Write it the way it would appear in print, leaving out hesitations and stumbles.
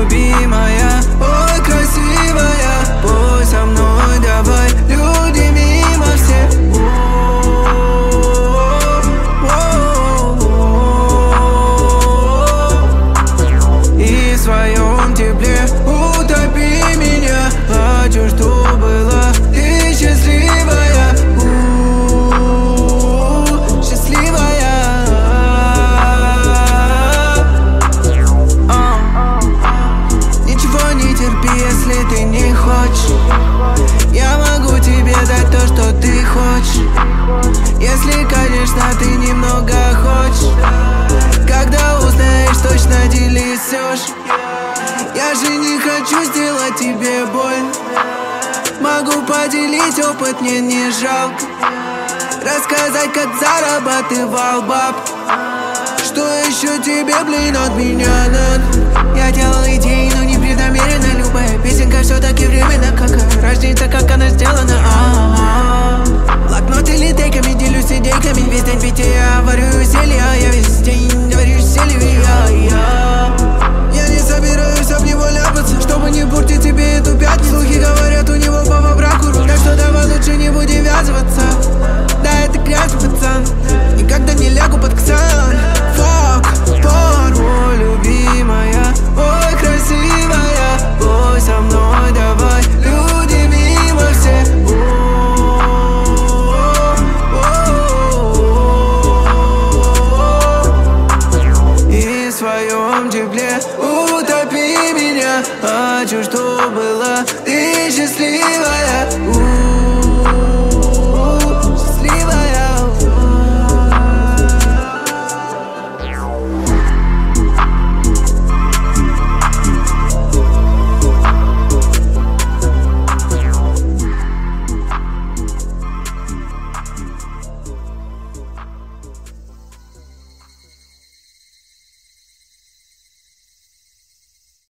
любимая, ой, красивая, пой со мной, давай, люди мимо все. И в своем тепле утопи меня. Хочу, чтоб была ты счастливая, счастливая. Ничего не терпи, если ты не хочешь. Я могу тебе дать то, что ты хочешь, если, конечно, ты немного хочешь. Когда узнаешь, точно делисешь. Я же не хочу сделать тебе боль. Могу поделить опыт, мне не жалко. Рассказать, как зарабатывал баб. Что еще тебе, блин, от меня надо? Я делал идеи, но не преднамеренно. Любая песенка все-таки временно. Как разница, как она сделана. Блокнот или тейками, делюсь идейками. Весь день питья, варю зелья. Я весь день варю зелья. Я не собираюсь об него ляпаться, чтобы не портить тебе эту пятницу. Слухи говорят, у него папа в ракуру, так что давай лучше не будем ввязываться. Да, это грязь, пацан, никогда не лягу под ксан. Фак, порву, любимая, ой, красивая, пой со мной, давай, люди мимо все. И в своем тепле утопи меня. Хочу, чтоб была